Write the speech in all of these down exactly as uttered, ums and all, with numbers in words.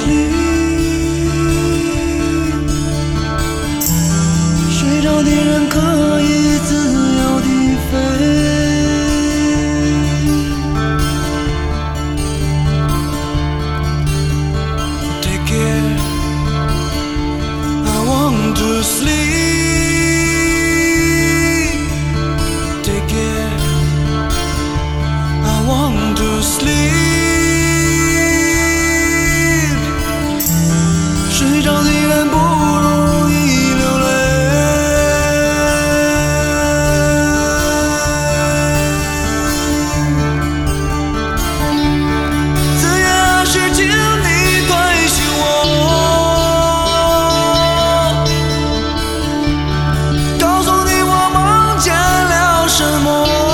sleep， 睡着的人可以自由地飞。Take care, I want to sleep。Take care, I want to sleep。睡着的人不容易流泪。自言而是请你关心我，告诉你我梦见了什么。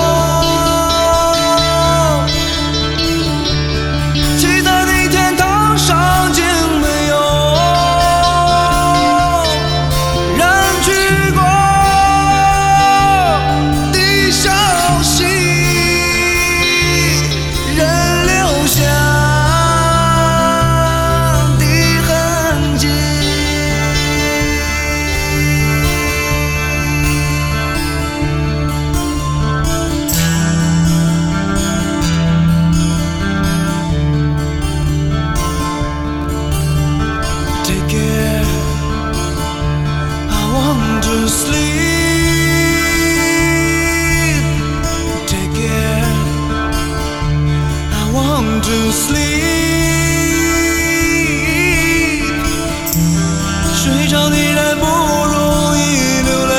期待的天堂上竟没有人去过的消息，人留下的痕迹。Take care, I want to sleep. Take care, I want to sleep. 睡着的人不容易流泪。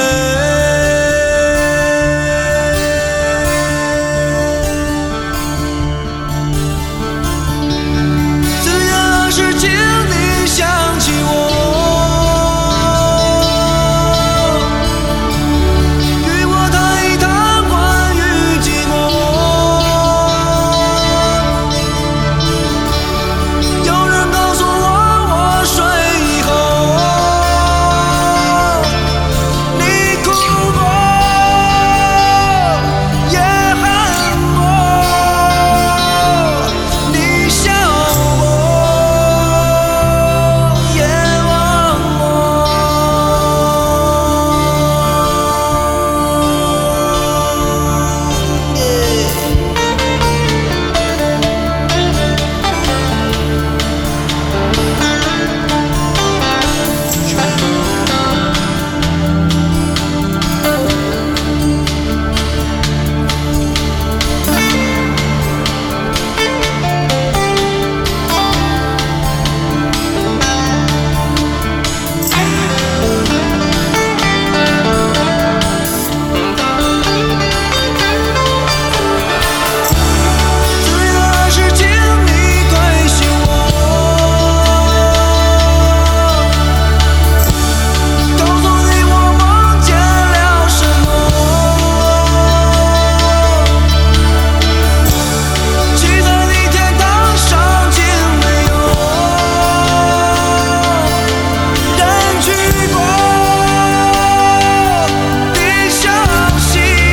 自言而是请你想起我，与我谈一谈关于寂寞。有人告诉我，我睡以后你哭过，也恨过，你笑过，也忘我。自言而是请你关心我，告诉你我梦见了什么。期待的天堂上竟没有人去过的消息，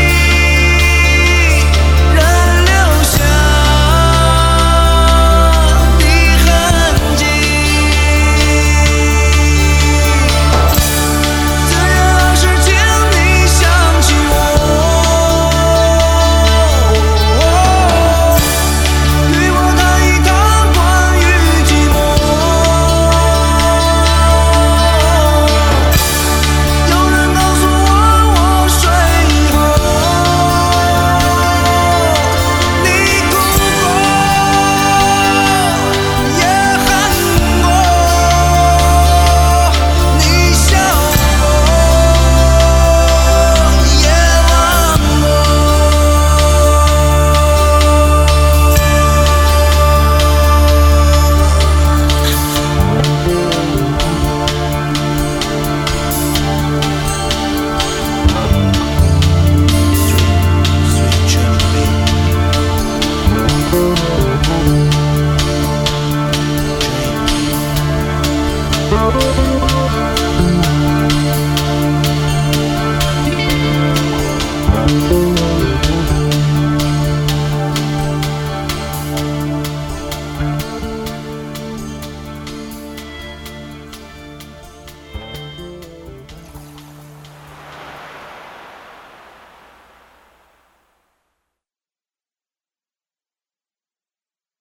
人留下的痕迹。自言而是请你想起我，与我谈一谈关于寂寞。有人告诉我，我睡以后你哭过，也恨过，你笑过，也忘过。Sweet dream, baby.